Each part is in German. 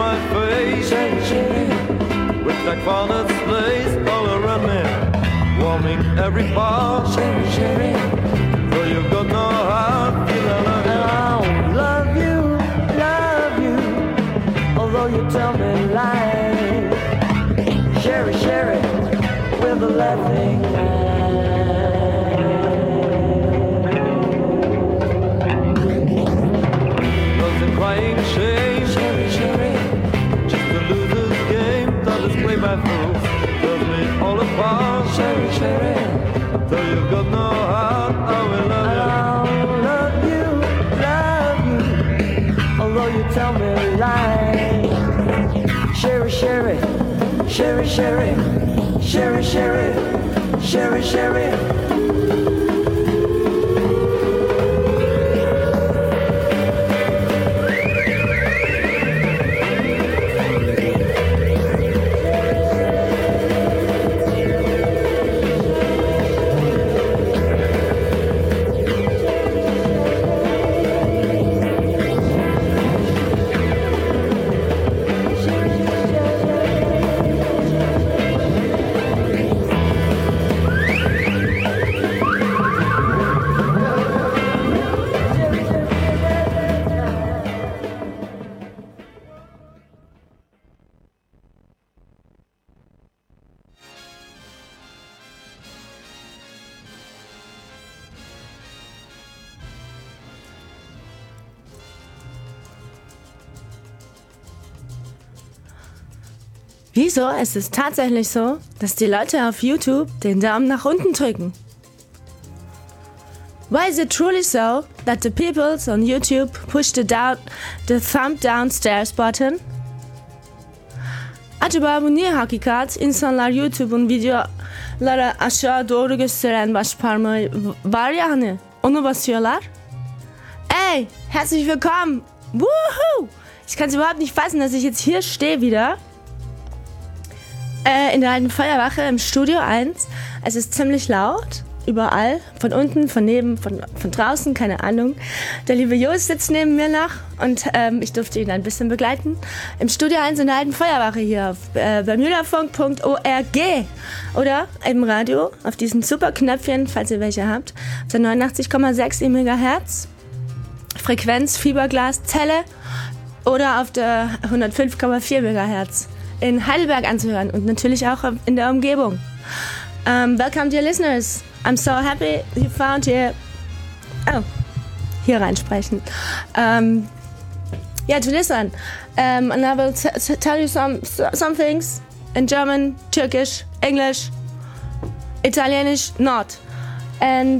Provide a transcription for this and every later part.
my face. With black walnuts blazed all around me, warming every part. Though you've got no heart, feel I love you. Love you, although you tell me lies. Share it with a laughing eye. Love's a crying shame. Share it, just a loser's game. Thought it's played by fools, tells me all apart. Share it, though you've got no heart, I will love you. Love you, although you tell me lies. Share it, share it, share it, share it, share it, share it, share it, share it. Wieso ist es tatsächlich so, dass die Leute auf YouTube den Daumen nach unten drücken? Why is it truly so that the people on YouTube push the thumb downstairs button? Acaba bu niye hakikat insanlar YouTube'un videolara aşağı doğru gösteren baş parmağı var ya hani onu basıyorlar? Ey, herzlich willkommen! Woohoo! Ich kann es überhaupt nicht fassen, dass ich jetzt hier stehe wieder. In der alten Feuerwache im Studio 1. Es ist ziemlich laut, überall, von unten, von neben, von draußen, keine Ahnung. Der liebe Jost sitzt neben mir noch und ich durfte ihn ein bisschen begleiten. Im Studio 1 in der alten Feuerwache hier auf bermudafunk.org oder im Radio auf diesen super Knöpfchen, falls ihr welche habt, auf der 89,6 MHz, Frequenz, Fiberglas, Zelle oder auf der 105,4 MHz. In Heidelberg anzuhören und natürlich auch in der Umgebung. Welcome dear listeners. I'm so happy you found here. Oh, hier reinsprechen. Yeah, to listen. And I will tell you some things in German, Turkish, English, Italienisch, not. And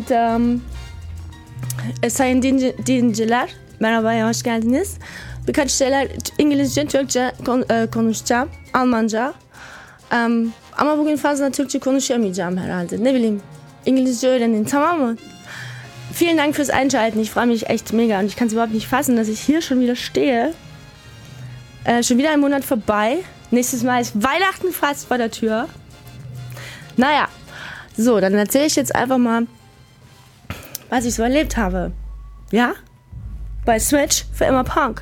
sayın dinleyiciler, merhaba, hoş geldiniz. Birkaç şeyler İngilizce, Türkçe konuşacağım, Almanca. Ama bugün fazla Türkçe konuşamayacağım herhalde. Ne bileyim, İngilizce öğrenin, tamam mı? Vielen Dank fürs Einschalten. Ich freue mich echt mega und ich kann es überhaupt nicht fassen, dass ich hier schon wieder stehe. Schon wieder ein Monat vorbei. Nächstes Mal ist Weihnachten fast vor der Tür. Naja, so, dann erzähle ich jetzt einfach mal, was ich so erlebt habe. Ja? Bei Switch für immer Punk.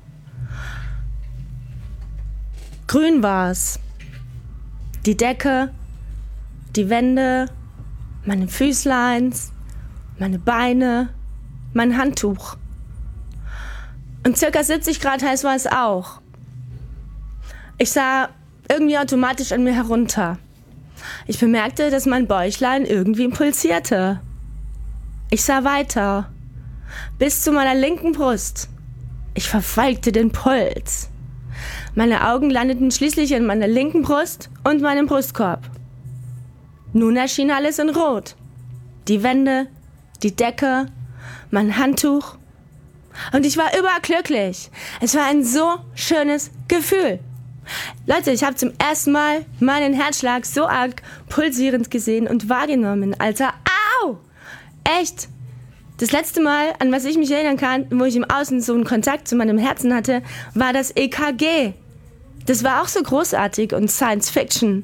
Grün war's. Die Decke, die Wände, meine Füßleins, meine Beine, mein Handtuch. Und circa 70 Grad heiß war es auch. Ich sah irgendwie automatisch an mir herunter. Ich bemerkte, dass mein Bäuchlein irgendwie pulsierte. Ich sah weiter. Bis zu meiner linken Brust. Ich verfolgte den Puls. Meine Augen landeten schließlich in meiner linken Brust und meinem Brustkorb. Nun erschien alles in Rot. Die Wände, die Decke, mein Handtuch. Und ich war überglücklich. Es war ein so schönes Gefühl. Leute, ich habe zum ersten Mal meinen Herzschlag so arg pulsierend gesehen und wahrgenommen. Alter, au! Echt? Das letzte Mal, an was ich mich erinnern kann, wo ich im Außen so einen Kontakt zu meinem Herzen hatte, war das EKG. Das war auch so großartig und Science Fiction.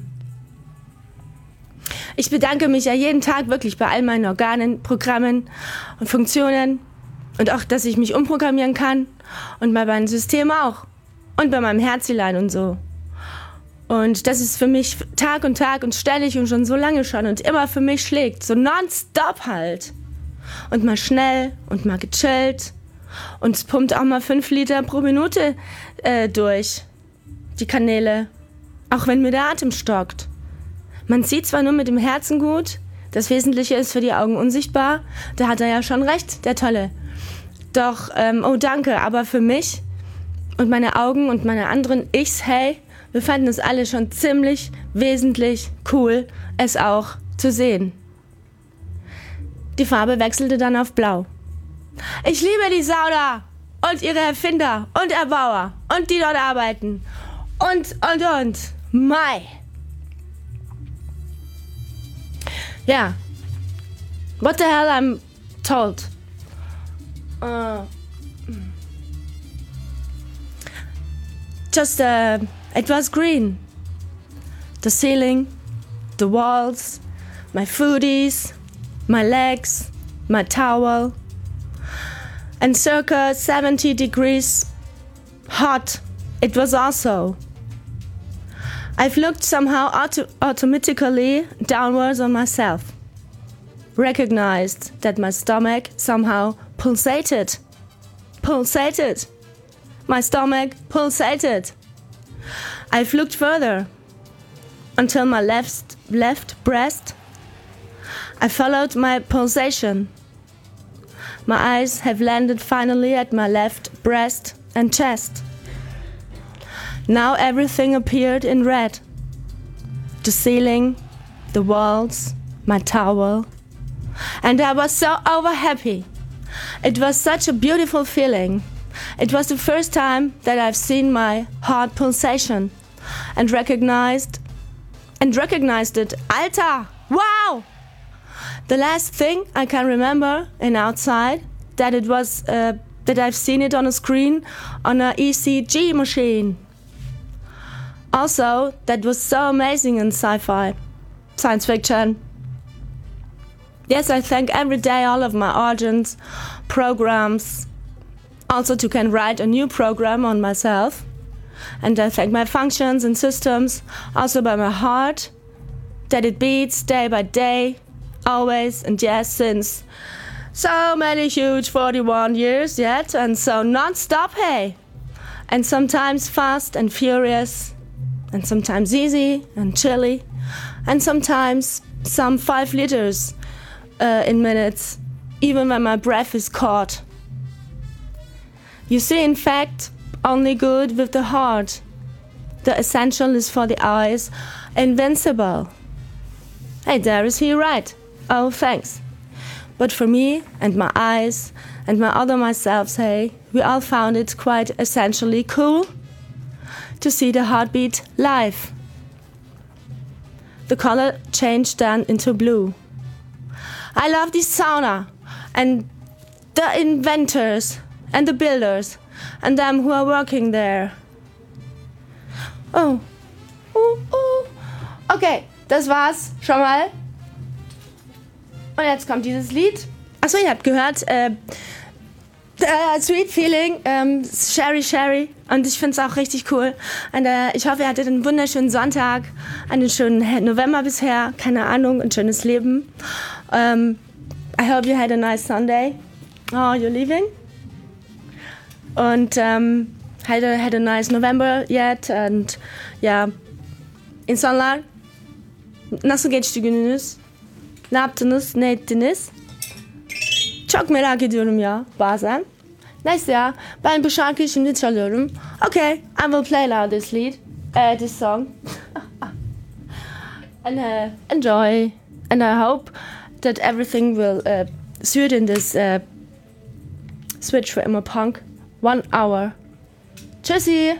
Ich bedanke mich ja jeden Tag wirklich bei all meinen Organen, Programmen und Funktionen und auch, dass ich mich umprogrammieren kann und bei meinem System auch. und bei meinem Herzilein und so. Und das ist für mich Tag und ständig und schon so lange schon und immer für mich schlägt, so nonstop halt. Und mal schnell und mal gechillt und es pumpt auch mal 5 Liter pro Minute durch die Kanäle, auch wenn mir der Atem stockt. Man sieht zwar nur mit dem Herzen gut, das Wesentliche ist für die Augen unsichtbar, da hat er ja schon recht, der Tolle. Doch, oh danke, aber für mich und meine Augen und meine anderen Ichs, hey, wir fanden es alle schon ziemlich wesentlich cool, es auch zu sehen. Die Farbe wechselte dann auf Blau. Ich liebe die Sauna und ihre Erfinder und Erbauer und die dort arbeiten. Und. Mai. Ja. What the hell I'm told. It was green. The ceiling, the walls, my foodies, my legs, my towel. And circa 70 degrees hot it was also. I've looked somehow automatically downwards on myself. Recognized that my stomach somehow pulsated. Pulsated. My stomach pulsated. I've looked further until my left breast. I followed my pulsation. My eyes have landed finally at my left breast and chest. Now everything appeared in red. The ceiling, the walls, my towel. And I was so over happy. It was such a beautiful feeling. It was the first time that I've seen my heart pulsation and recognized it. Alter! Wow! The last thing I can remember in outside that it was that I've seen it on a screen on an ECG machine. Also, that was so amazing in sci-fi, science fiction. Yes, I thank every day all of my agents, programs, also to can write a new program on myself. And I thank my functions and systems, also by my heart, that it beats day by day, always, and yes, since so many huge 41 years yet, and so non-stop, hey. And sometimes fast and furious, and sometimes easy and chilly, and sometimes some 5 liters in minutes, even when my breath is caught. You see, in fact, only good with the heart. The essential is for the eyes, invincible. Hey, there is he right. Oh, thanks. But for me and my eyes and my other myself, hey, we all found it quite essentially cool to see the heartbeat live. The color changed then into blue. I love the sauna and the inventors and the builders and them who are working there. Oh. Okay, das war's schon mal. Und jetzt kommt dieses Lied. Achso, ihr habt gehört, Sweet Feeling, Sherry Sherry. Und ich finde es auch richtig cool. Und ich hoffe, ihr hattet einen wunderschönen Sonntag, einen schönen November bisher, keine Ahnung, ein schönes Leben. I hope you had a nice Sunday. Oh, you're leaving? Und had a nice November yet. And yeah, insanlar nasıl geçti gününüz? Ne yaptınız? Ne ettiniz? Çok merak ediyorum ya bazen. Neyse ya, ben bu şarkıyı şimdi çalıyorum. Okay, I will play now this song. And enjoy. And I hope that everything will suit in this switch for Immo Punk 1 hour. Tschüssi!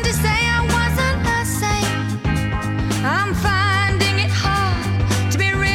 I'm finding it hard to be real.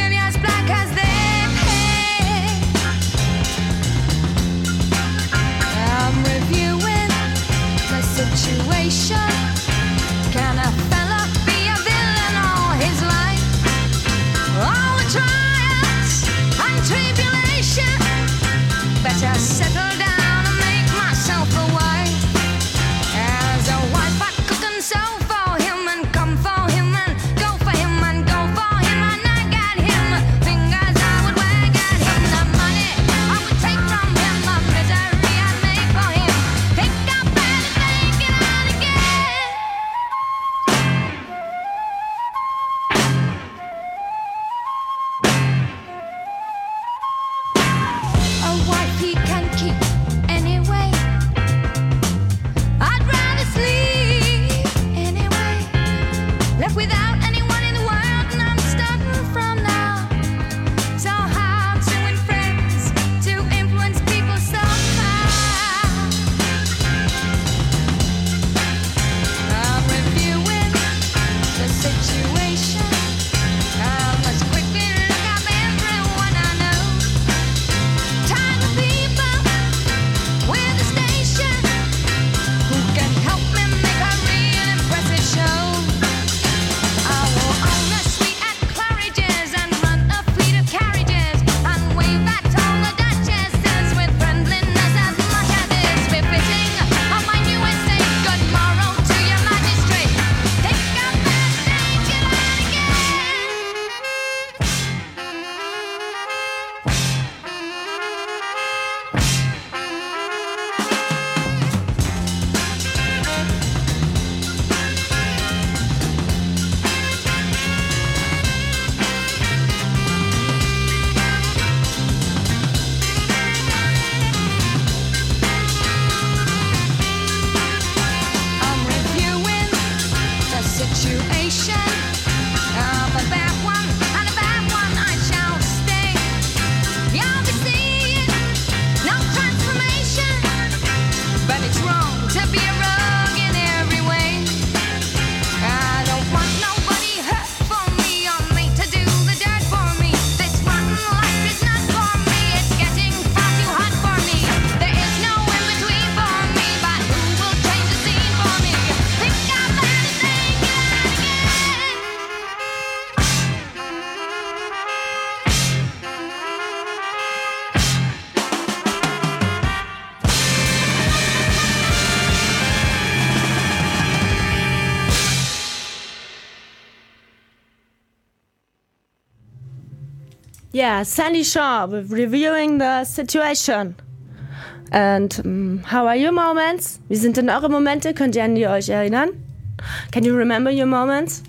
Yeah, Sandy Shaw with reviewing the situation. And how are your moments? Wie sind denn eure Momente? Könnt ihr an die euch erinnern? Can you remember your moments?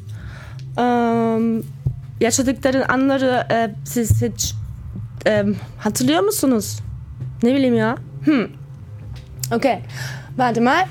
Yaşadıkların anları siz hiç hatırlıyor musunuz? Ne bileyim ya. Okay. Warte mal.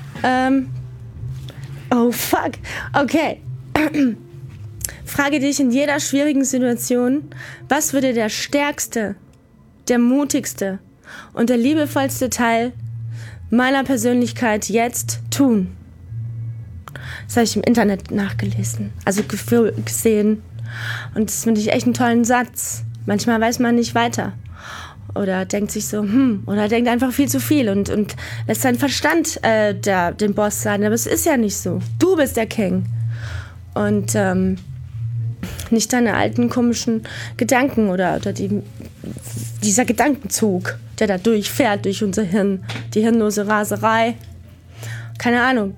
Oh fuck. Okay. Frage dich in jeder schwierigen Situation, was würde der stärkste, der mutigste und der liebevollste Teil meiner Persönlichkeit jetzt tun? Das habe ich im Internet nachgelesen, also gesehen. Und das finde ich echt einen tollen Satz. Manchmal weiß man nicht weiter. Oder denkt sich so, oder denkt einfach viel zu viel und lässt seinen Verstand den Boss sein. Aber es ist ja nicht so. Du bist der King. Und nicht deine alten komischen Gedanken oder dieser Gedankenzug, der da durchfährt durch unser Hirn, die hirnlose Raserei. Keine Ahnung.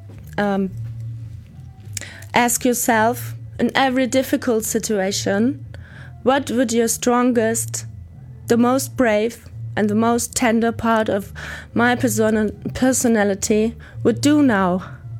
Ask yourself, in every difficult situation, what would your strongest, the most brave and the most tender part of my personality would do now?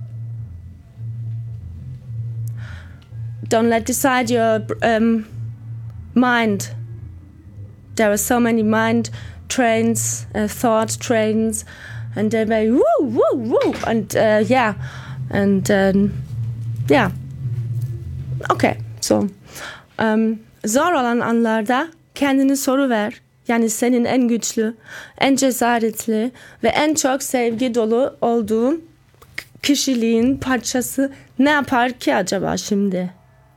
Don't let decide your mind. There are so many mind trains, thought trains, and they may woo, woo, woo, and yeah, and yeah. Okay, so. Zor olan anlarda kendine soru ver. Yani senin en güçlü, en cesaretli ve en çok sevgi dolu olduğun kişiliğin parçası ne yapar ki acaba şimdi?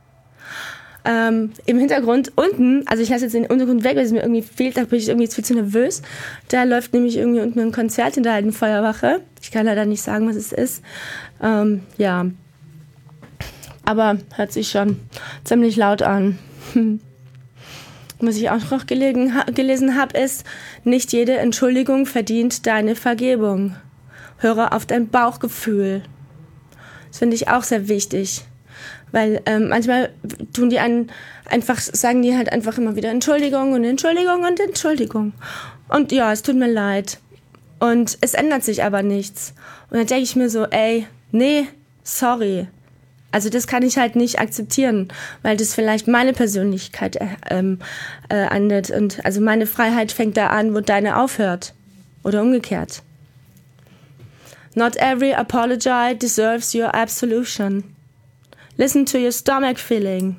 Im Hintergrund unten, also ich lasse jetzt den Untergrund weg, weil es mir irgendwie fehlt, da bin ich irgendwie viel zu nervös. Da läuft nämlich irgendwie unten ein Konzert hinter der alten Feuerwache. Ich kann leider nicht sagen, was es ist. Ja. Aber hört sich schon ziemlich laut an. Was ich auch noch gelesen habe, ist, nicht jede Entschuldigung verdient deine Vergebung. Höre auf dein Bauchgefühl. Das finde ich auch sehr wichtig. Weil manchmal tun die einen einfach, sagen die halt einfach immer wieder Entschuldigung und Entschuldigung und Entschuldigung. Und ja, es tut mir leid. Und es ändert sich aber nichts. Und dann denke ich mir so, ey, nee, sorry. Also das kann ich halt nicht akzeptieren, weil das vielleicht meine Persönlichkeit ändert. Und also meine Freiheit fängt da an, wo deine aufhört. Oder umgekehrt. Not every apology deserves your absolution. Listen to your stomach feeling.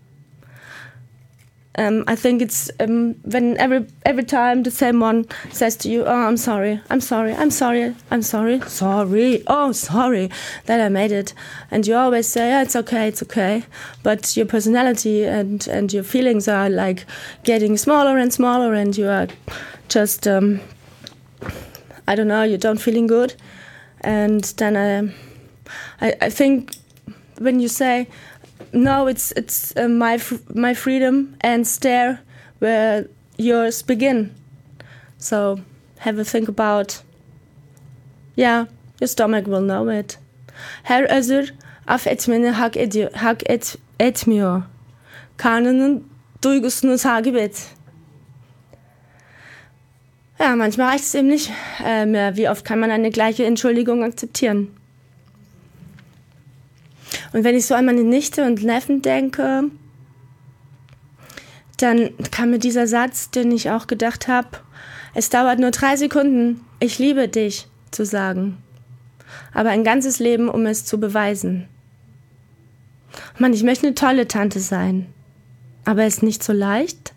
I think it's when every time the same one says to you, "Oh, I'm sorry, I'm sorry, I'm sorry, I'm sorry, sorry, oh, sorry that I made it," and you always say, "Yeah, it's okay," but your personality and your feelings are like getting smaller and smaller, and you are just I don't know, you don't feeling good, and then I think when you say, no, it's my freedom ends there where yours begin. So have a think about, yeah, your stomach will know it. Her özür affetmeni hak etmiyor. Karnının duygusunu takip et. Ja, manchmal reicht es eben nicht mehr. Wie oft kann man eine gleiche Entschuldigung akzeptieren? Und wenn ich so an meine Nichte und Neffen denke, dann kam mir dieser Satz, den ich auch gedacht habe, es dauert nur 3 Sekunden, ich liebe dich, zu sagen. Aber ein ganzes Leben, um es zu beweisen. Mann, ich möchte eine tolle Tante sein. Aber ist nicht so leicht?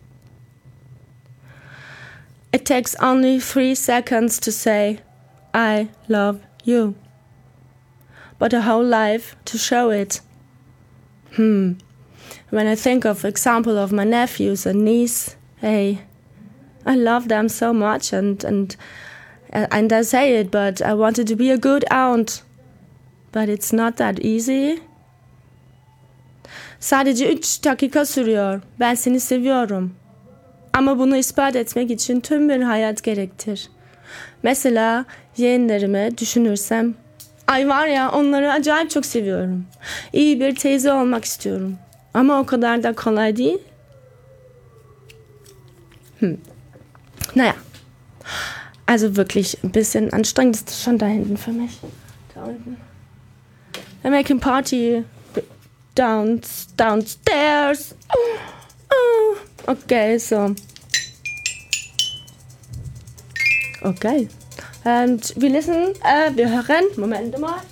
It takes only 3 seconds to say, I love you. But a whole life to show it. When I think of example of my nephews and niece, hey, I love them so much and I say it, but I wanted to be a good aunt. But it's not that easy. Sadece 3 dakika sürüyor. Ben seni seviyorum. Ama bunu ispat etmek için tüm bir hayat gerektir. Mesela yeğenlerimi düşünürsem, ay var ya, onları acayip çok seviyorum. İyi bir teyze olmak istiyorum. Ama o kadar da kolay değil. Naja, also wirklich ein bisschen anstrengend ist das schon da hinten für mich. Da unten. They're making party downstairs. Okay, so. Okay. Und wir hören, Moment mal.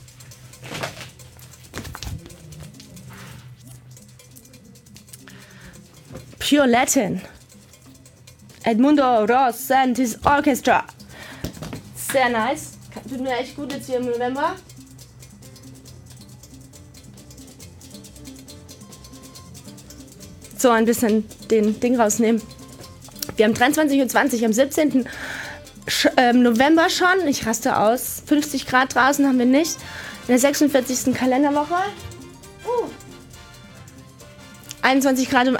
Pure Latin. Edmundo Ross and his orchestra. Sehr nice. Tut mir echt gut jetzt hier im November. So, ein bisschen den Ding rausnehmen. Wir haben 23:20 Uhr am 17. November schon. Ich raste aus. 50 Grad draußen haben wir nicht. In der 46. Kalenderwoche. 21 Grad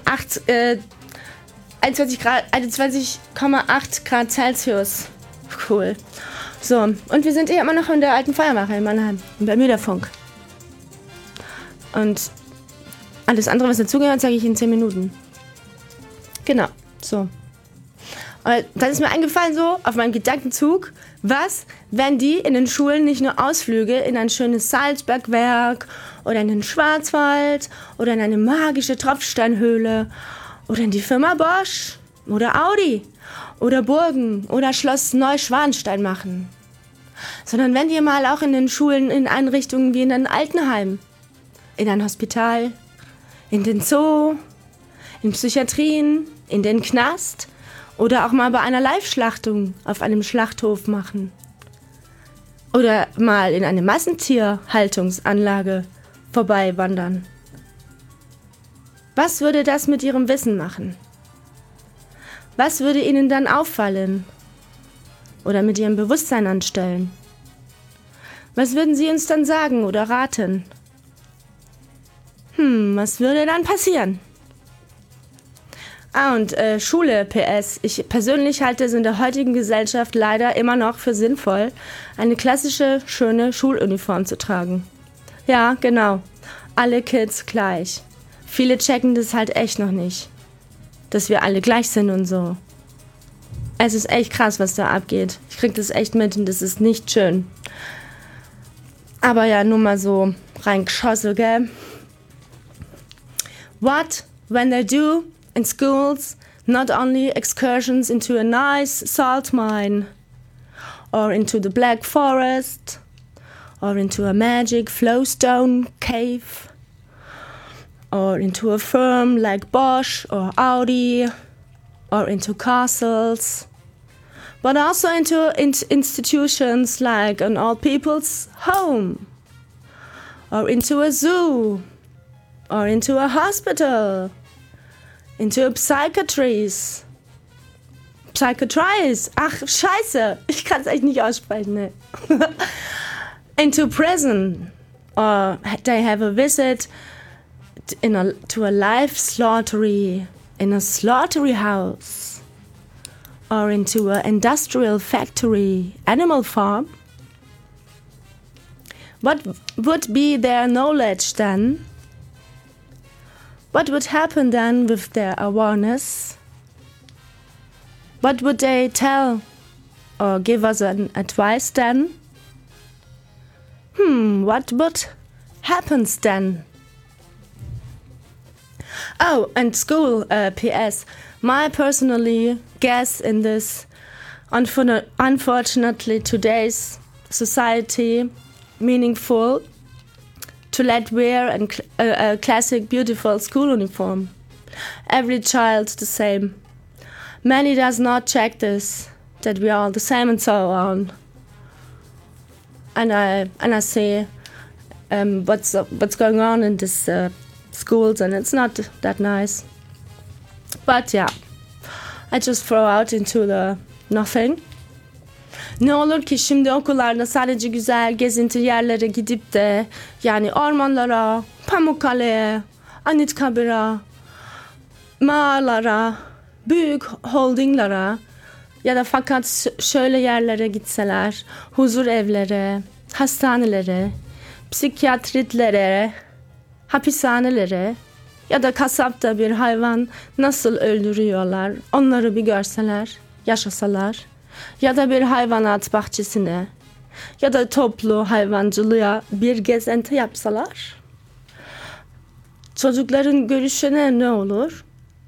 21,8 Grad Celsius. Cool. So, und wir sind hier immer noch in der alten Feuerwache in Mannheim, beim Müderfunk. Und alles andere, was dazugehört, sage ich in 10 Minuten. Genau, so. Und dann ist mir eingefallen so, auf meinem Gedankenzug, was, wenn die in den Schulen nicht nur Ausflüge in ein schönes Salzbergwerk oder in den Schwarzwald oder in eine magische Tropfsteinhöhle oder in die Firma Bosch oder Audi oder Burgen oder Schloss Neuschwanstein machen. Sondern wenn die mal auch in den Schulen in Einrichtungen wie in ein Altenheim, in ein Hospital, in den Zoo, in Psychiatrien, in den Knast oder auch mal bei einer Live-Schlachtung auf einem Schlachthof machen. Oder mal in eine Massentierhaltungsanlage vorbeiwandern. Was würde das mit ihrem Wissen machen? Was würde ihnen dann auffallen? Oder mit ihrem Bewusstsein anstellen? Was würden sie uns dann sagen oder raten? Was würde dann passieren? Und Schule, PS. Ich persönlich halte es in der heutigen Gesellschaft leider immer noch für sinnvoll, eine klassische, schöne Schuluniform zu tragen. Ja, genau. Alle Kids gleich. Viele checken das halt echt noch nicht. Dass wir alle gleich sind und so. Es ist echt krass, was da abgeht. Ich krieg das echt mit und das ist nicht schön. Aber ja, nur mal so reingeschossen, gell? What, when they do in schools, not only excursions into a nice salt mine, or into the Black Forest, or into a magic flowstone cave, or into a firm like Bosch or Audi, or into castles, but also into institutions like an old people's home, or into a zoo, or into a hospital, into a psychiatrist. Ach, scheiße, ich kann es echt nicht aussprechen, ne? Into prison, or they have a visit to a live slaughtery in a slaughtery house, or into an industrial factory, animal farm. What would be their knowledge then? What would happen then with their awareness? What would they tell or give us an advice then? What would happen then? Oh, and school, PS. My personally guess in this, unfortunately today's society, meaningful to let wear a classic beautiful school uniform. Every child the same. Many does not check this, that we are all the same and so on. And I see what's going on in this schools, and it's not that nice. But yeah, I just throw out into the nothing. Ne olur ki şimdi okullarda sadece güzel gezinti yerlere gidip de, yani ormanlara, Pamukkale'ye, Anıtkabir'e, mağaralara, büyük holdinglara ya da fakat şöyle yerlere gitseler, huzur evlere, hastanelere, psikiyatritlere, hapishanelere, Ya da kasapta bir hayvan nasıl öldürüyorlar, onları bir görseler, yaşasalar. Ya da bir hayvanat bahçesine ya da toplu hayvancılığa bir gezenti yapsalar. Çocukların görüşüne ne olur?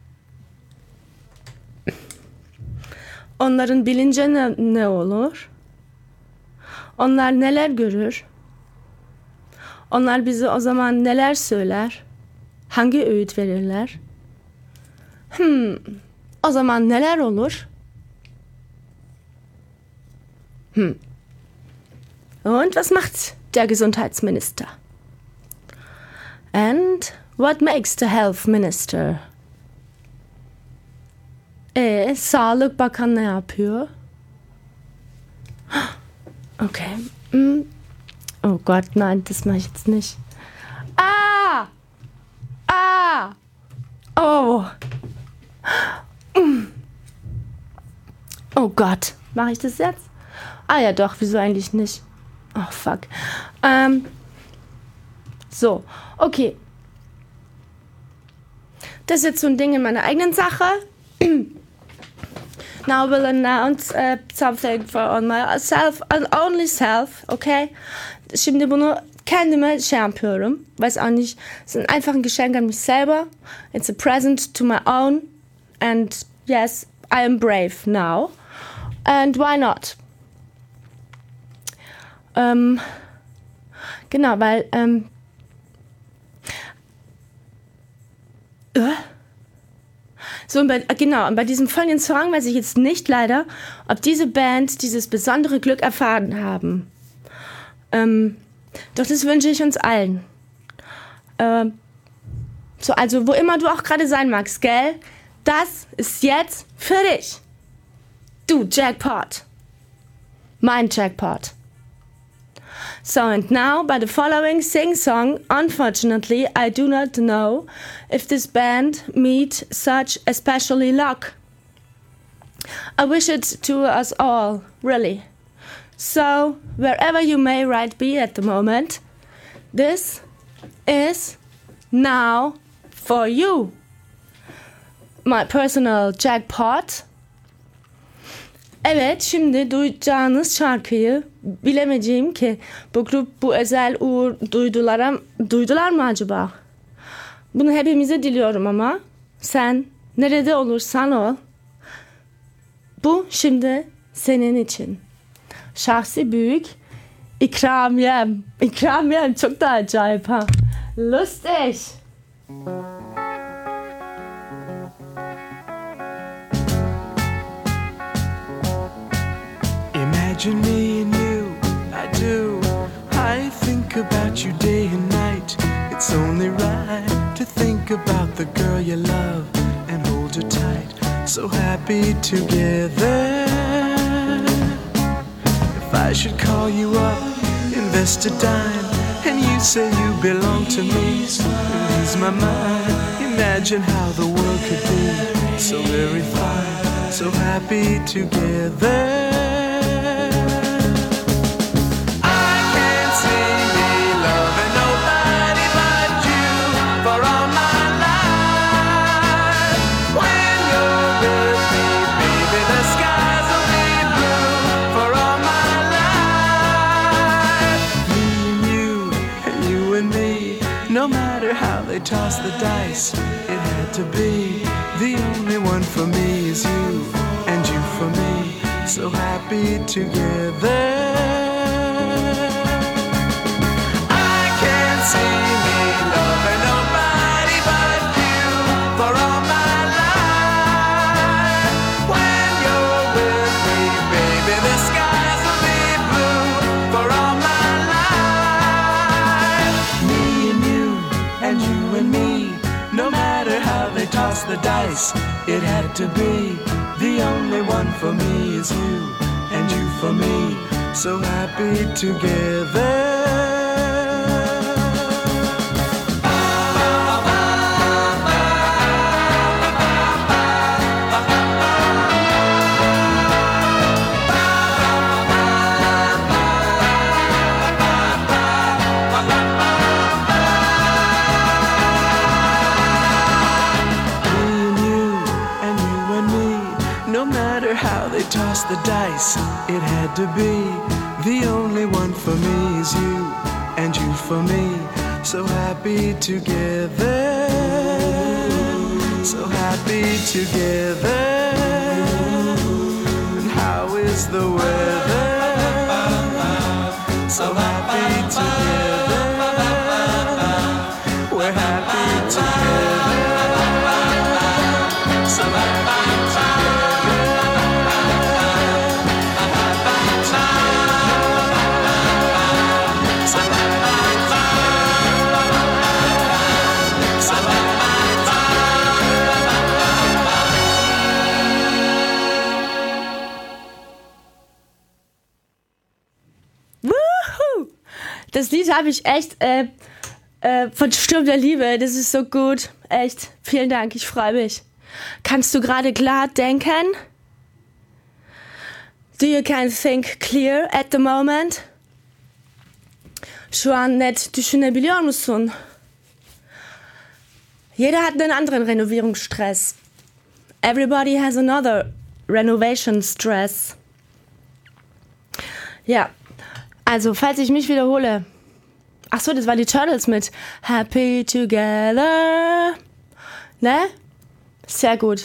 Onların bilince ne olur? Onlar neler görür? Onlar bize o zaman neler söyler? Hangi öğüt verirler? O zaman neler olur? Und was macht der Gesundheitsminister? And what makes the health minister? Sağlık Bakanı ne yapıyor? Okay. Oh Gott, nein, das mache ich jetzt nicht. Oh. Oh Gott, mache ich das jetzt? Ja doch, wieso eigentlich nicht? Oh fuck. So, okay. Das ist jetzt so ein Ding in meiner eigenen Sache. Now we'll announce something for myself and only self, okay? Şimdi bunu kendime yapıyorum. Weiß auch nicht, es ist einfach ein Geschenk an mich selber. It's a present to my own. And yes, I am brave now. And why not? Genau, weil so, genau, und bei diesem folgenden Song weiß ich jetzt nicht leider, ob diese Band dieses besondere Glück erfahren haben. Doch das wünsche ich uns allen. So, also wo immer du auch gerade sein magst, gell? Das ist jetzt für dich. Du Jackpot. Mein Jackpot. So, and now, by the following sing-song, unfortunately, I do not know if this band meet such especially luck. I wish it to us all, really. So, wherever you may right be at the moment, this is now for you. My personal jackpot. Evet, şimdi duyacağınız şarkıyı bilemeyeceğim ki bu grup bu özel uğur duydular mı acaba? Bunu hepimize diliyorum ama sen nerede olursan ol. Bu şimdi senin için. Şahsi büyük ikramiyem. İkramiyem çok da acayip ha. Lustig. Imagine me and you, I do. I think about you day and night. It's only right to think about the girl you love and hold her tight. So happy together. If I should call you up, invest a dime, and you say you belong to me, ease my mind. Imagine how the world could be so very fine, so happy together. Toss the dice, it had to be. The only one for me is you, and you for me, so happy together. I can't see me loving nobody but you for all my life. When you're with me, baby, the skies will be blue for all my life. Me and you, and you and me, no matter how they toss the dice, it had to be. The only one for me is you, and you for me, so happy together. they tossed the dice, it had to be. The only one for me is you, and you for me. So happy together, so happy together. And how is the weather? So happy together, we're happy together. So happy together, happy together. So happy together, so Wuhu! Das Lied habe ich echt von Sturm der Liebe. Das ist so gut. Echt. Vielen Dank. Ich freue mich. Kannst du gerade klar denken? Do you can think clear at the moment? Şu an net düşünebiliyor musun? Jeder hat einen anderen Renovierungsstress. Everybody has another renovation stress. Ja, also falls ich mich wiederhole. Ach so, das war die Turtles mit Happy Together. Ne? Sehr gut.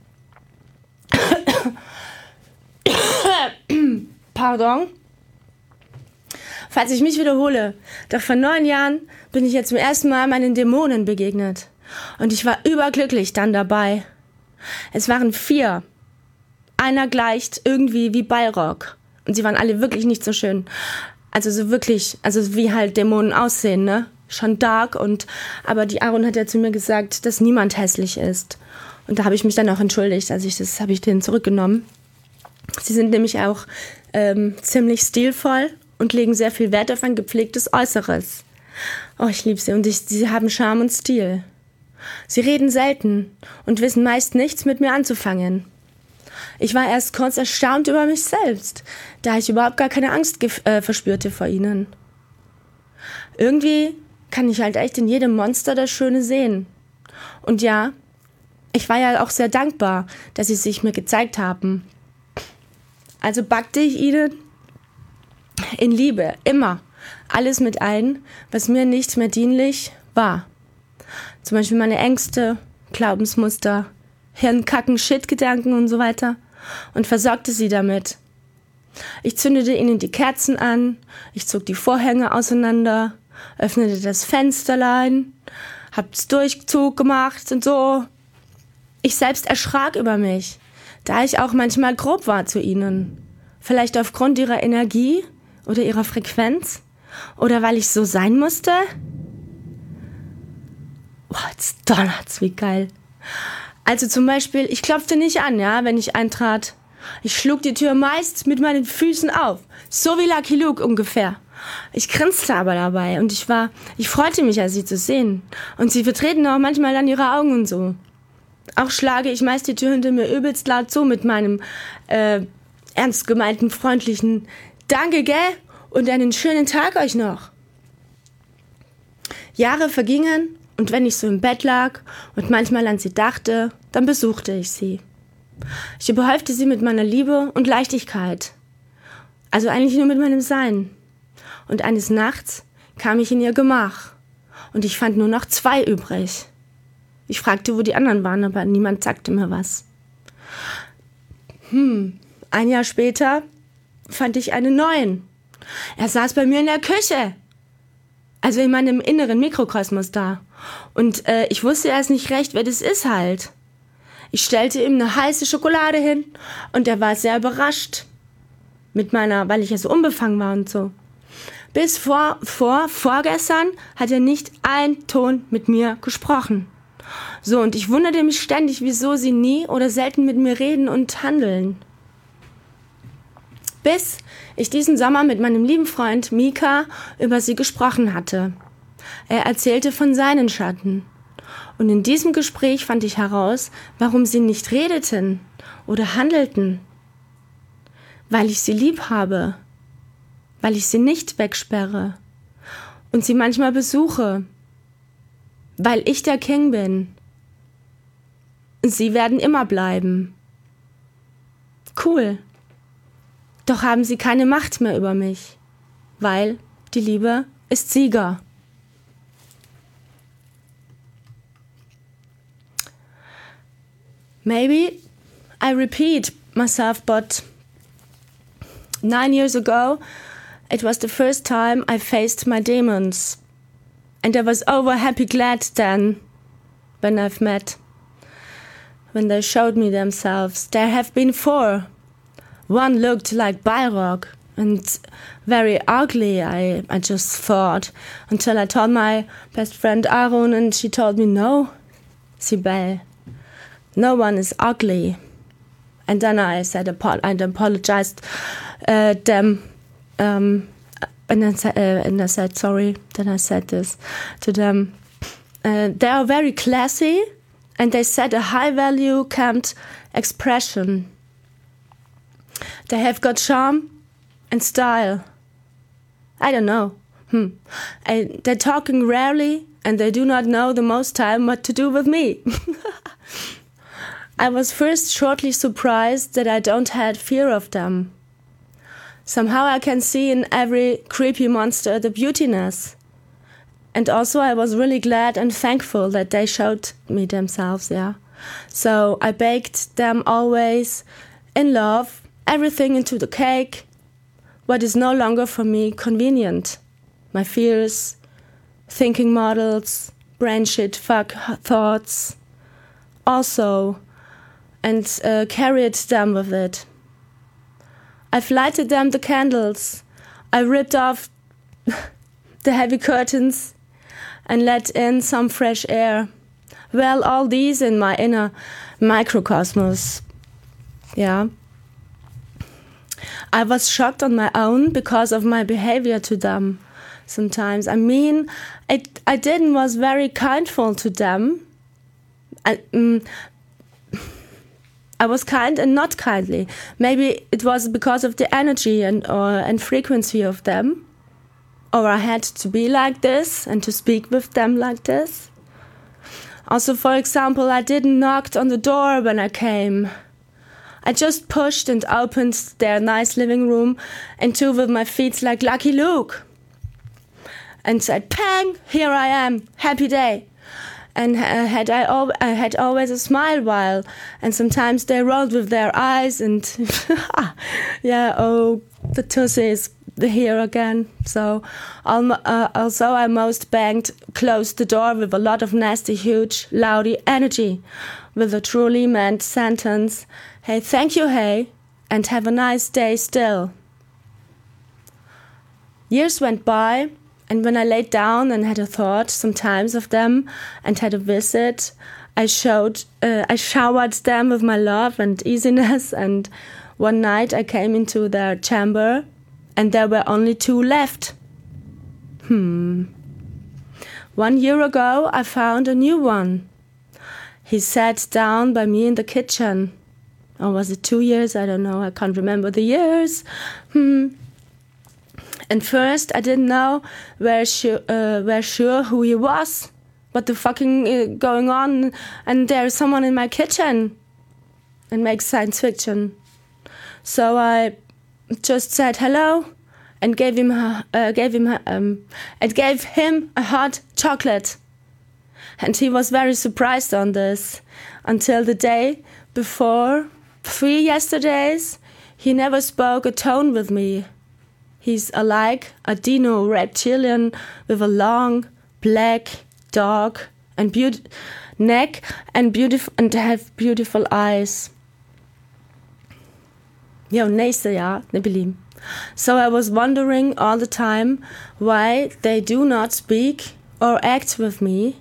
Pardon. Falls ich mich wiederhole, doch vor 9 Jahren bin ich jetzt zum ersten Mal meinen Dämonen begegnet. Und ich war überglücklich dann dabei. Es waren 4. Einer gleicht irgendwie wie Balrog. Und sie waren alle wirklich nicht so schön. Also so wirklich, also wie halt Dämonen aussehen, ne? Schon dark aber die Aaron hat ja zu mir gesagt, dass niemand hässlich ist. Und da habe ich mich dann auch entschuldigt, das habe ich denen zurückgenommen. Sie sind nämlich auch ziemlich stilvoll und legen sehr viel Wert auf ein gepflegtes Äußeres. Oh, ich liebe sie und sie haben Charme und Stil. Sie reden selten und wissen meist nichts mit mir anzufangen. Ich war erst kurz erstaunt über mich selbst, da ich überhaupt gar keine Angst verspürte vor ihnen. Irgendwie kann ich halt echt in jedem Monster das Schöne sehen. Und ja, ich war ja auch sehr dankbar, dass sie sich mir gezeigt haben. Also backte ich ihnen in Liebe immer alles mit ein, was mir nicht mehr dienlich war. Zum Beispiel meine Ängste, Glaubensmuster, Hirnkacken, Shit-Gedanken und so weiter und versorgte sie damit. Ich zündete ihnen die Kerzen an, ich zog die Vorhänge auseinander, öffnete das Fensterlein, hab's Durchzug gemacht und so. Ich selbst erschrak über mich, da ich auch manchmal grob war zu ihnen. Vielleicht aufgrund ihrer Energie oder ihrer Frequenz oder weil ich so sein musste. Boah, jetzt donnert's, wie geil. Also zum Beispiel, ich klopfte nicht an, ja, wenn ich eintrat. Ich schlug die Tür meist mit meinen Füßen auf, so wie Lucky Luke ungefähr. Ich grinste aber dabei und ich freute mich, sie zu sehen. Und sie vertreten auch manchmal dann ihre Augen und so. Auch schlage ich meist die Tür hinter mir übelst laut zu mit meinem ernst gemeinten, freundlichen Danke, gell? Und einen schönen Tag euch noch. Jahre vergingen und wenn ich so im Bett lag und manchmal an sie dachte, dann besuchte ich sie. Ich überhäufte sie mit meiner Liebe und Leichtigkeit. Also eigentlich nur mit meinem Sein. Und eines Nachts kam ich in ihr Gemach und ich fand nur noch 2 übrig. Ich fragte, wo die anderen waren, aber niemand sagte mir was. 1 Jahr später fand ich einen neuen. Er saß bei mir in der Küche. Also in meinem inneren Mikrokosmos da. Und ich wusste erst nicht recht, wer das ist halt. Ich stellte ihm eine heiße Schokolade hin und er war sehr überrascht. Weil ich ja so unbefangen war und so. Bis vorgestern hat er nicht einen Ton mit mir gesprochen. So, und ich wunderte mich ständig, wieso sie nie oder selten mit mir reden und handeln. Bis ich diesen Sommer mit meinem lieben Freund Mika über sie gesprochen hatte. Er erzählte von seinen Schatten. Und in diesem Gespräch fand ich heraus, warum sie nicht redeten oder handelten. Weil ich sie lieb habe. Weil ich sie nicht wegsperre. Und sie manchmal besuche. Weil ich der King bin. Sie werden immer bleiben. Cool. Doch haben sie keine Macht mehr über mich, weil die Liebe ist Sieger. Maybe I repeat myself, but 9 years ago, it was the first time I faced my demons. And I was happy glad then, when I've met, when they showed me themselves. There have been 4. One looked like Balrog and very ugly, I just thought, until I told my best friend Aaron, and she told me, no, Sibel, no one is ugly. And then I said, I apologized them, and I said sorry. Then I said this to them. They are very classy, and they set a high value camped expression. They have got charm and style. I don't know. They're talking rarely, and they do not know the most time what to do with me. I was first shortly surprised that I don't had fear of them. Somehow I can see in every creepy monster the beautiness. And also I was really glad and thankful that they showed me themselves, yeah. So I baked them always in love, everything into the cake, what is no longer for me convenient. My fears, thinking models, brain shit, fuck thoughts. Also, and carried them with it. I've lighted them the candles. I ripped off the heavy curtains and let in some fresh air. Well, all these in my inner microcosmos. Yeah. I was shocked on my own because of my behavior to them sometimes. I mean, I didn't was very kindful to them. I was kind and not kindly. Maybe it was because of the energy and frequency of them. Or I had to be like this and to speak with them like this. Also, for example, I didn't knock on the door when I came. I just pushed and opened their nice living room into with my feet like Lucky Luke. And said, pang, here I am, happy day. And I had always a smile while, and sometimes they rolled with their eyes, and yeah, oh, the tussy is here again. So also I most banged, closed the door with a lot of nasty, huge, loudy energy, with a truly meant sentence, hey, thank you, hey, and have a nice day still. Years went by, and when I laid down and had a thought sometimes of them and had a visit, I showered them with my love and easiness, and one night I came into their chamber and there were only 2 left. 1 year ago I found a new one. He sat down by me in the kitchen. Or was it 2 years? I don't know. I can't remember the years. And first, I didn't know where sure who he was, what the fucking going on, and there's someone in my kitchen, and makes science fiction. So I just said hello, and gave him a hot chocolate, and he was very surprised on this. Until the day before, 3 yesterdays, he never spoke a tone with me. He's like a dino reptilian with a long black dog and neck and have beautiful eyes. Jo, nächste Jahr, ne Berlin. So I was wondering all the time why they do not speak or act with me.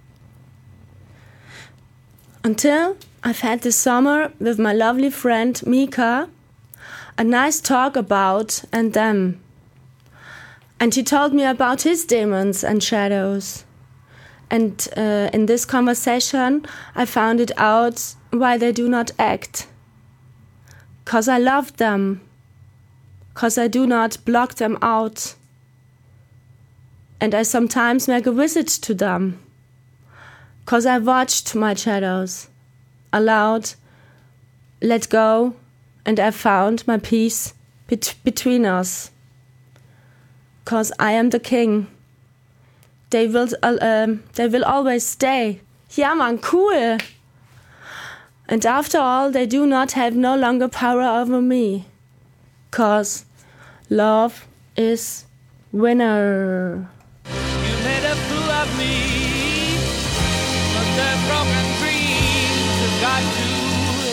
Until I've had this summer with my lovely friend Mika a nice talk about and them. And he told me about his demons and shadows. And in this conversation, I found it out why they do not act. 'Cause I love them. 'Cause I do not block them out. And I sometimes make a visit to them. 'Cause I watched my shadows. Allowed, let go, and I found my peace between us. 'Cause I am the king. They will always stay. Ja, man, cool. And after all, they do not have no longer power over me. 'Cause love is winner. You made a fool of me, but the broken dreams have got to end.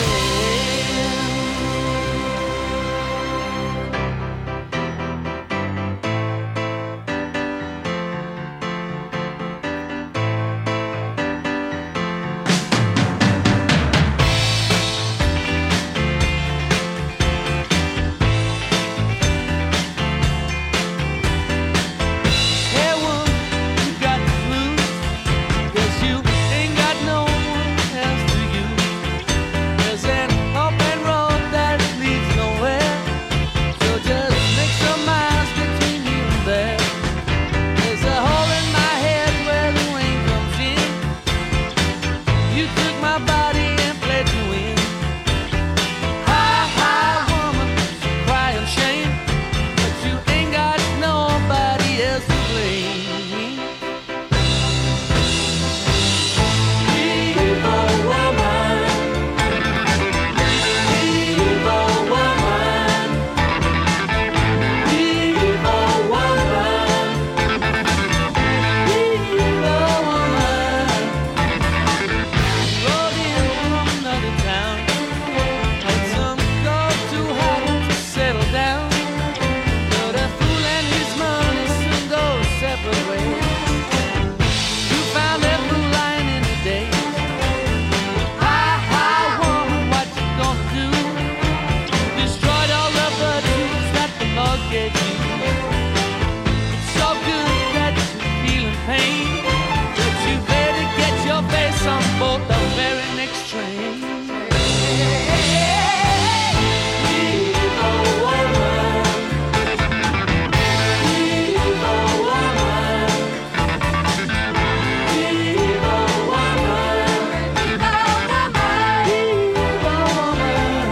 Hey, woman, you got the blues, 'cause you ain't got no one else to use. There's an open road that leads nowhere, so just make some miles between you and there. There's a hole in my head where the rain comes in. You took my body and played to win. Hi, hi, woman, cry and shame, but you ain't got nobody else to blame. Evil woman, evil woman, evil woman, evil woman. Rode in from another town, had some gold too hot to settle down. But a fool and his money soon go separate ways. You found that blue line in the day. Hi, hi, woman, what you gonna do? Destroyed all the virtues that the Lord gave you. It's so good that you're feeling pain, but you better get your face on board the very next train. Evil woman, evil woman, evil woman, evil woman.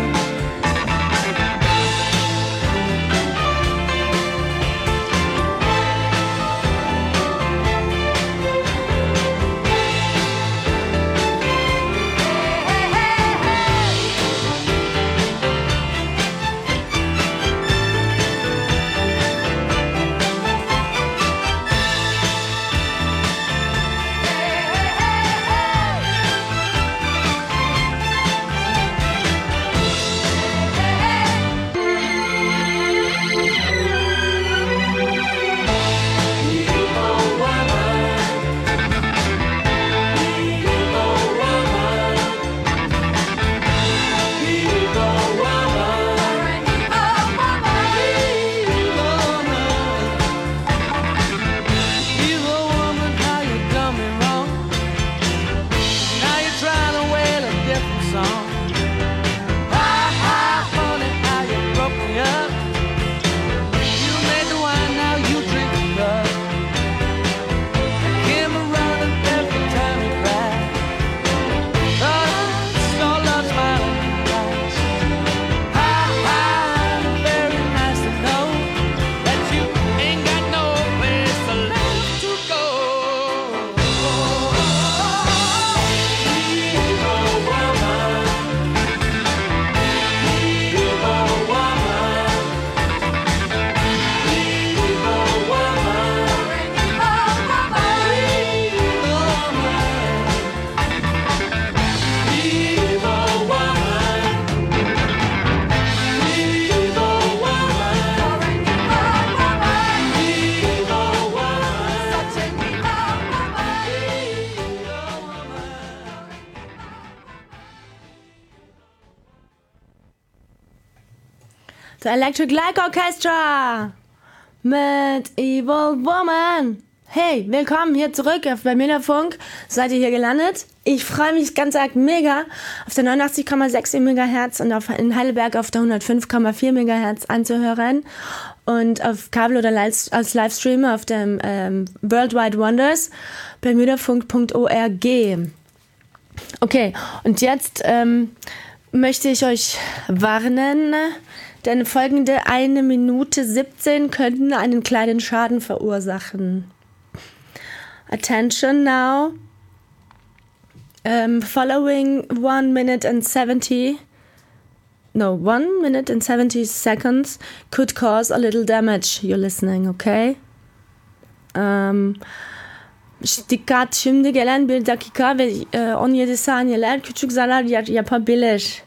The Electric Light Orchestra mit Evil Woman. Hey, willkommen hier zurück auf bei Megafunk. Seid ihr hier gelandet? Ich freue mich ganz arg mega auf der 89,6 MHz und in Heidelberg auf der 105,4 MHz anzuhören und auf Kabel oder als Livestream auf dem World Wide Wonders bei megafunk.org. Okay, und jetzt möchte ich euch warnen, denn folgende 1 Minute 17 könnten einen kleinen Schaden verursachen. Attention now. Following 1 minute and 70 seconds could cause a little damage. You're listening, okay? Dikkat, şimdi gelen 1 dakika ve 17 saniyeler küçük zarar yapabilir.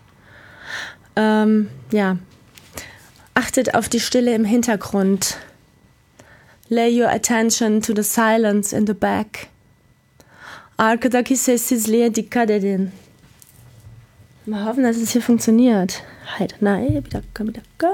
Ja. Achtet auf die Stille im Hintergrund. Lay your attention to the silence in the back. Arkadaki sessizliğe dikkat edin. Mal hoffen, dass es hier funktioniert. Halt, nein, bir dakika.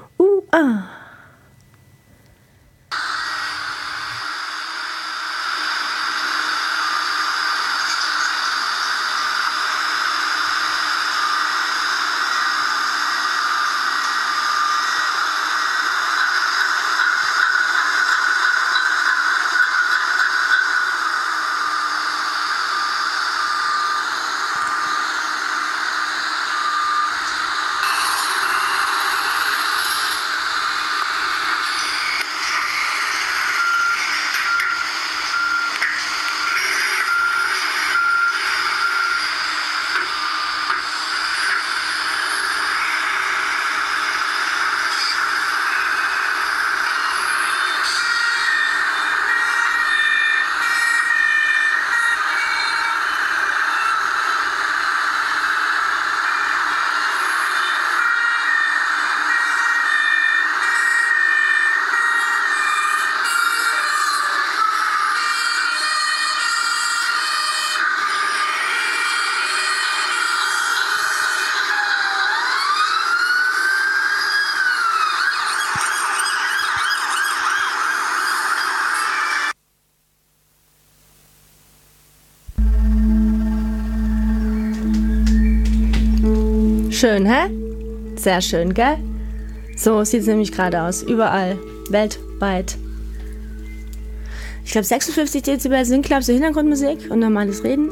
Schön, hä? Sehr schön, gell? So sieht es nämlich gerade aus. Überall. Weltweit. Ich glaube 56 Dezibel sind, glaube ich, so Hintergrundmusik und normales Reden.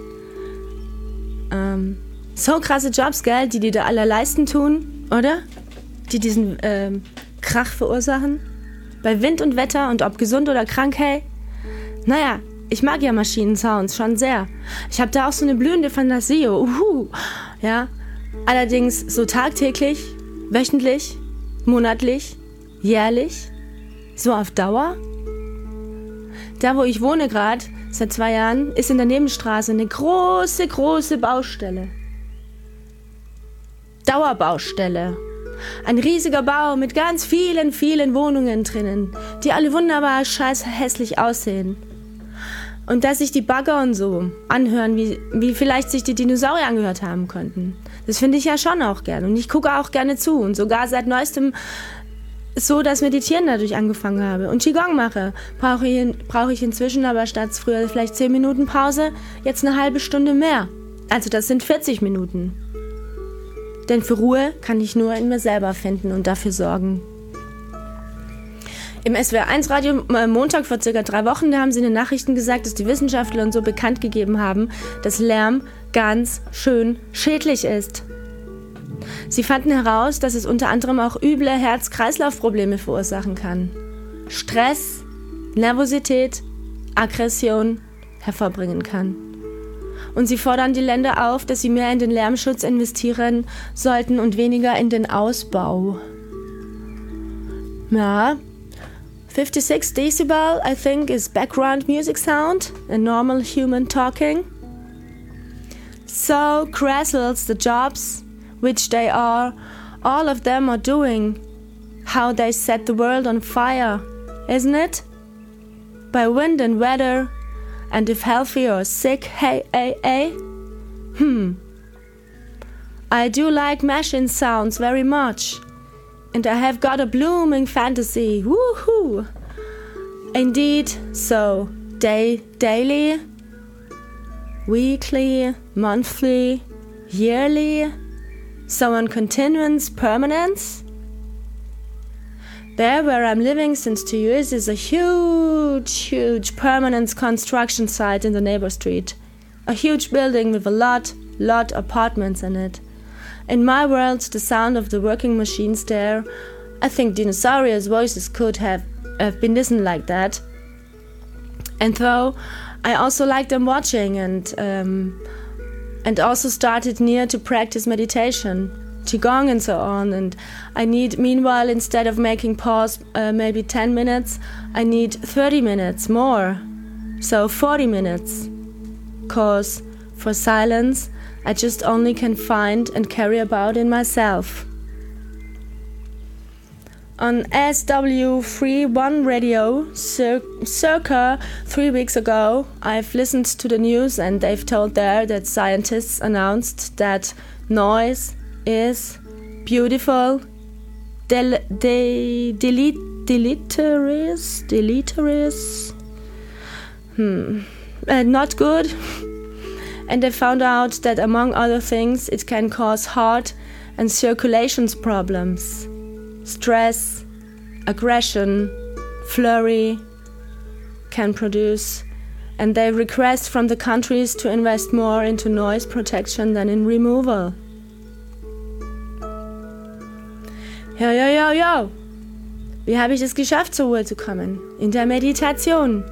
So krasse Jobs, gell? Die da alle leisten tun, oder? Die diesen Krach verursachen. Bei Wind und Wetter und ob gesund oder krank, hey. Naja, ich mag ja Maschinensounds schon sehr. Ich habe da auch so eine blühende Fantasie. Ja. Allerdings so tagtäglich, wöchentlich, monatlich, jährlich, so auf Dauer. Da, wo ich wohne gerade, seit 2 Jahren, ist in der Nebenstraße eine große Baustelle. Dauerbaustelle. Ein riesiger Bau mit ganz vielen Wohnungen drinnen, die alle wunderbar scheiß hässlich aussehen. Und dass sich die Bagger und so anhören, wie vielleicht sich die Dinosaurier angehört haben könnten. Das finde ich ja schon auch gerne. Und ich gucke auch gerne zu. Und sogar seit neuestem so das Meditieren dadurch angefangen habe. Und Qigong mache, brauche ich inzwischen aber statt früher vielleicht 10 Minuten Pause, jetzt eine halbe Stunde mehr. Also das sind 40 Minuten. Denn für Ruhe kann ich nur in mir selber finden und dafür sorgen. Im SWR1-Radio Montag vor ca. 3 Wochen, da haben sie in den Nachrichten gesagt, dass die Wissenschaftler und so bekannt gegeben haben, dass Lärm ganz schön schädlich ist. Sie fanden heraus, dass es unter anderem auch üble Herz-Kreislauf-Probleme verursachen kann. Stress, Nervosität, Aggression hervorbringen kann. Und sie fordern die Länder auf, dass sie mehr in den Lärmschutz investieren sollten und weniger in den Ausbau. Ja, 56 decibel, I think, is background music sound, a normal human talking. So crassles the jobs, which they are, all of them are doing, how they set the world on fire, isn't it? By wind and weather, and if healthy or sick, hey. I do like machine sounds very much. And I have got a blooming fantasy, woohoo! Indeed, so daily, weekly, monthly, yearly, so on continuance, permanence. There where I'm living since 2 years is a huge permanent construction site in the neighbor street. A huge building with a lot apartments in it. In my world, the sound of the working machines there, I think dinosaurs' voices could have been listened like that. And though I also like them watching and also started near to practice meditation, qigong and so on. And I need, meanwhile, instead of making pause maybe 10 minutes, I need 30 minutes more. So 40 minutes. 'Cause for silence, I just only can find and carry about in myself. On SW31 radio, circa 3 weeks ago, I've listened to the news and they've told there that scientists announced that noise is beautiful, deleterious, not good. And they found out that among other things, it can cause heart and circulation problems. Stress, aggression, flurry can produce, and they request from the countries to invest more into noise protection than in removal. Yo. Wie habe ich es geschafft, zur Ruhe zu kommen? In der Meditation.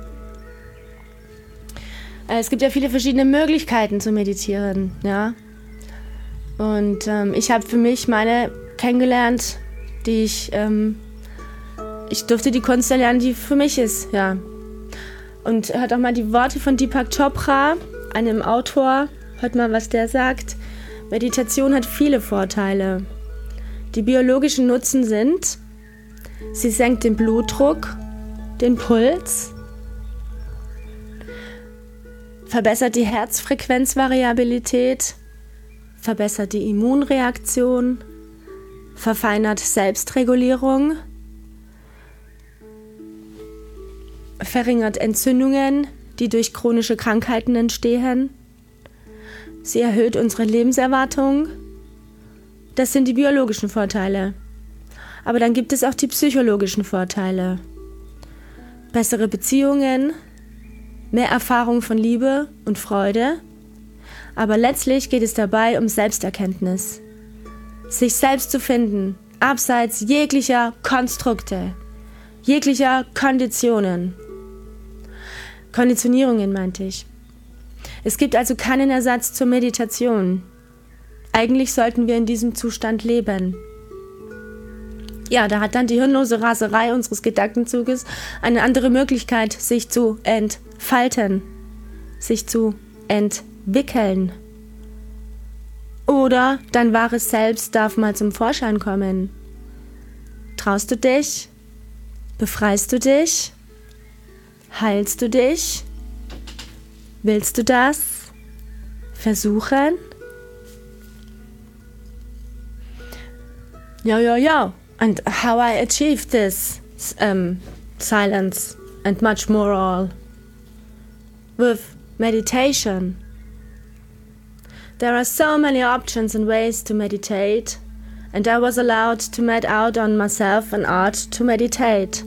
Es gibt ja viele verschiedene Möglichkeiten zu meditieren, ja. Und ich habe für mich meine kennengelernt, die ich durfte die Kunst erlernen, die für mich ist, ja. Und hört auch mal die Worte von Deepak Chopra, einem Autor. Hört mal, was der sagt. Meditation hat viele Vorteile. Die biologischen Nutzen sind, sie senkt den Blutdruck, den Puls, verbessert die Herzfrequenzvariabilität, verbessert die Immunreaktion, verfeinert Selbstregulierung, verringert Entzündungen, die durch chronische Krankheiten entstehen. Sie erhöht unsere Lebenserwartung. Das sind die biologischen Vorteile. Aber dann gibt es auch die psychologischen Vorteile. Bessere Beziehungen, mehr Erfahrung von Liebe und Freude. Aber letztlich geht es dabei um Selbsterkenntnis. Sich selbst zu finden, abseits jeglicher Konstrukte, jeglicher Konditionierungen meinte ich. Es gibt also keinen Ersatz zur Meditation. Eigentlich sollten wir in diesem Zustand leben. Ja, da hat dann die hirnlose Raserei unseres Gedankenzuges eine andere Möglichkeit, sich zu entfalten, sich zu entwickeln. Oder dein wahres Selbst darf mal zum Vorschein kommen. Traust du dich? Befreist du dich? Heilst du dich? Willst du das versuchen? Yo. And how I achieved this silence and much more all with meditation. There are so many options and ways to meditate, and I was allowed to met out on myself an art to meditate.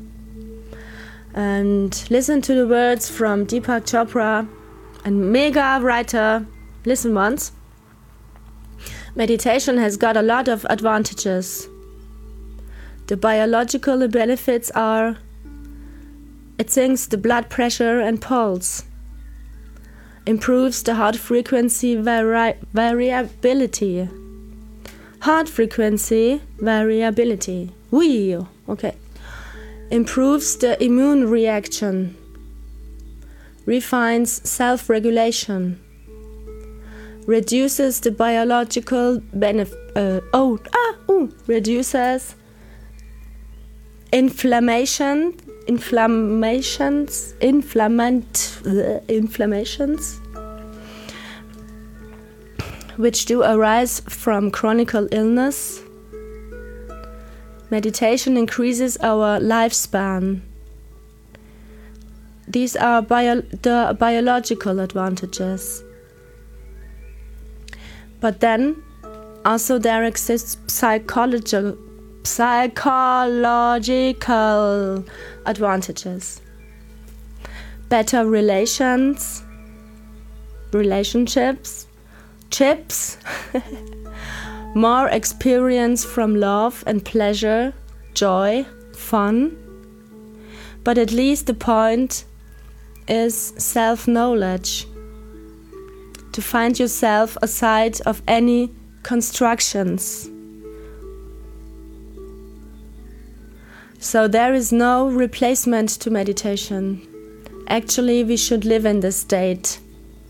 And listen to the words from Deepak Chopra, a mega writer. Listen once. Meditation has got a lot of advantages. The biological benefits are: it sinks the blood pressure and pulse, improves the heart frequency variability. Heart frequency variability. Okay. Improves the immune reaction, refines self-regulation, reduces the biological reduces inflammations, which do arise from chronic illness. Meditation increases our lifespan. These are the biological advantages. But then also there exists psychological advantages. Better relationships, more experience from love and pleasure, joy, fun. But at least the point is self-knowledge. To find yourself aside of any constructions. So there is no replacement to meditation. Actually, we should live in this state,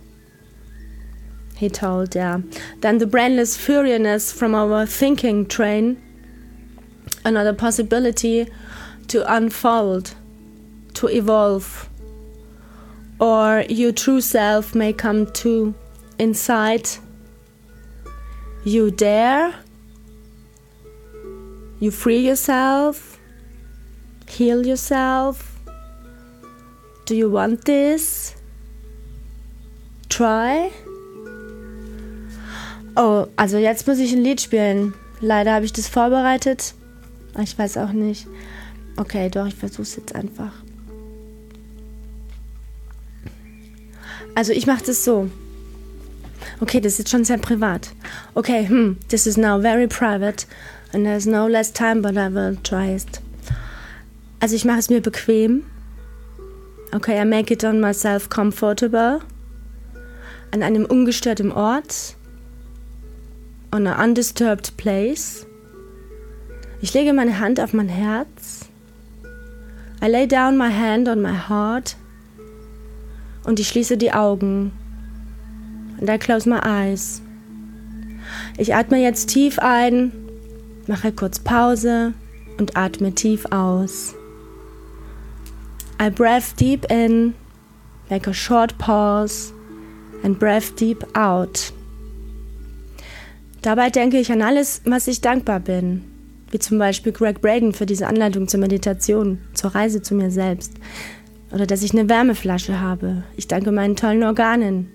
he told, yeah. Then the brainless furiousness from our thinking train, another possibility to unfold, to evolve, or your true self may come to inside. You dare, you free yourself, heal yourself. Do you want this? Try? Oh, also jetzt muss ich ein Lied spielen. Leider habe ich das vorbereitet. Ich weiß auch nicht. Okay, doch, ich versuche es jetzt einfach. Also ich mache das so. Okay, das ist jetzt schon sehr privat. Okay, this is now very private and there's no less time, but I will try it. Also ich mache es mir bequem. Okay, I make it on myself comfortable. An einem ungestörten Ort. On a undisturbed place. Ich lege meine Hand auf mein Herz. I lay down my hand on my heart. Und ich schließe die Augen. And I close my eyes. Ich atme jetzt tief ein, mache kurz Pause und atme tief aus. I breathe deep in, make a short pause and breathe deep out. Dabei denke ich an alles, was ich dankbar bin. Wie zum Beispiel Greg Braden für diese Anleitung zur Meditation, zur Reise zu mir selbst. Oder dass ich eine Wärmeflasche habe. Ich danke meinen tollen Organen.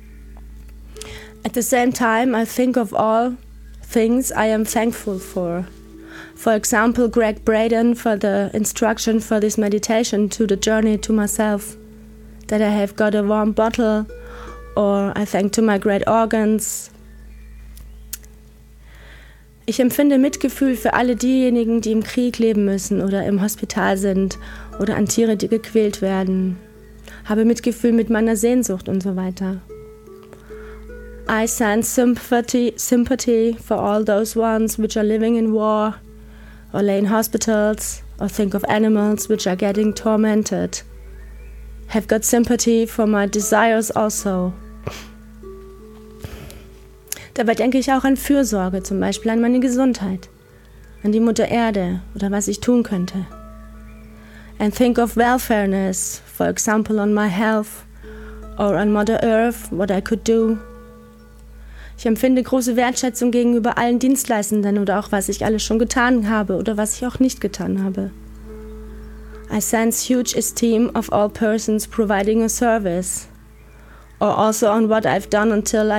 At the same time, I think of all things I am thankful for. For example, Greg Braden for the instruction for this meditation to the journey to myself. That I have got a warm bottle. Or I thank to my great organs. Ich empfinde Mitgefühl für alle diejenigen, die im Krieg leben müssen oder im Hospital sind oder an Tiere, die gequält werden. Habe Mitgefühl mit meiner Sehnsucht und so weiter. I sense sympathy for all those ones which are living in war or lay in hospitals or think of animals which are getting tormented. Have got sympathy for my desires also. Dabei denke ich auch an Fürsorge, zum Beispiel an meine Gesundheit, an die Mutter Erde oder was ich tun könnte. And think of welfareness, for example on my health or on Mother Earth, what I could do. Ich empfinde große Wertschätzung gegenüber allen Dienstleistenden oder auch was ich alles schon getan habe oder was ich auch nicht getan habe. I sense huge esteem of all persons providing a service or also on what I've done until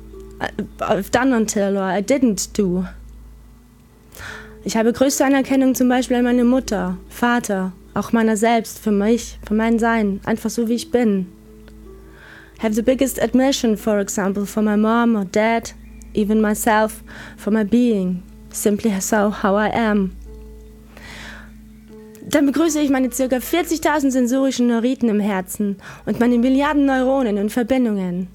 or I didn't do. Ich habe größte Anerkennung zum Beispiel an meine Mutter, Vater, auch meiner selbst, für mich, für mein Sein, einfach so wie ich bin. Have the biggest admiration, for example, for my mom or dad, even myself, for my being, simply so how I am. Dann begrüße ich meine ca. 40.000 sensorischen Neuriten im Herzen und meine Milliarden Neuronen und Verbindungen.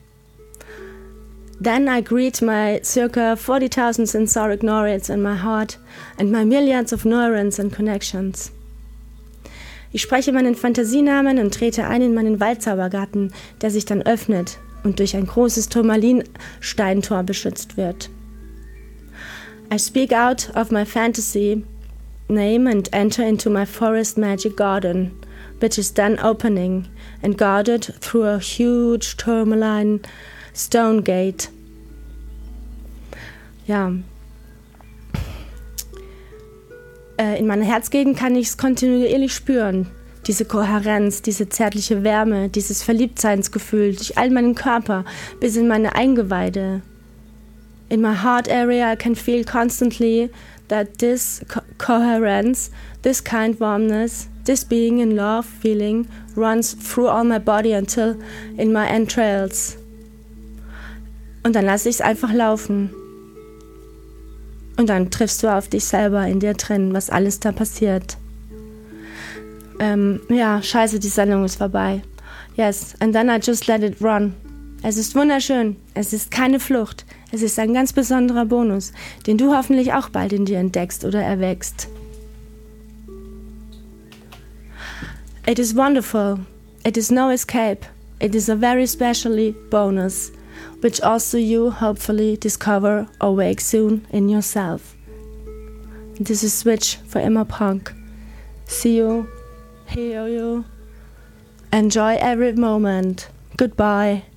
Then I greet my circa 40,000 sensoric neurites in my heart and my millions of neurons and connections. Ich spreche meinen Fantasienamen und trete ein in meinen Waldzaubergarten, der sich dann öffnet und durch ein großes Turmalinsteintor beschützt wird. I speak out of my fantasy name and enter into my forest magic garden, which is then opening and guarded through a huge tourmaline stone gate. Ja. In meiner Herzgegend kann ich es kontinuierlich spüren. Diese Kohärenz, diese zärtliche Wärme, dieses Verliebtseinsgefühl durch all meinen Körper bis in meine Eingeweide. In my heart area I can feel constantly that this coherence, this kind warmness, this being in love feeling runs through all my body until in my entrails. Und dann lasse ich es einfach laufen. Und dann triffst du auf dich selber in dir drin, was alles da passiert. Ja, scheiße, die Sendung ist vorbei. Yes, and then I just let it run. Es ist wunderschön. Es ist keine Flucht. Es ist ein ganz besonderer Bonus, den du hoffentlich auch bald in dir entdeckst oder erwächst. It is wonderful. It is no escape. It is a very specially bonus, which also you hopefully discover or wake soon in yourself. This is Switch for Emma Punk. See you, hear you, enjoy every moment. Goodbye.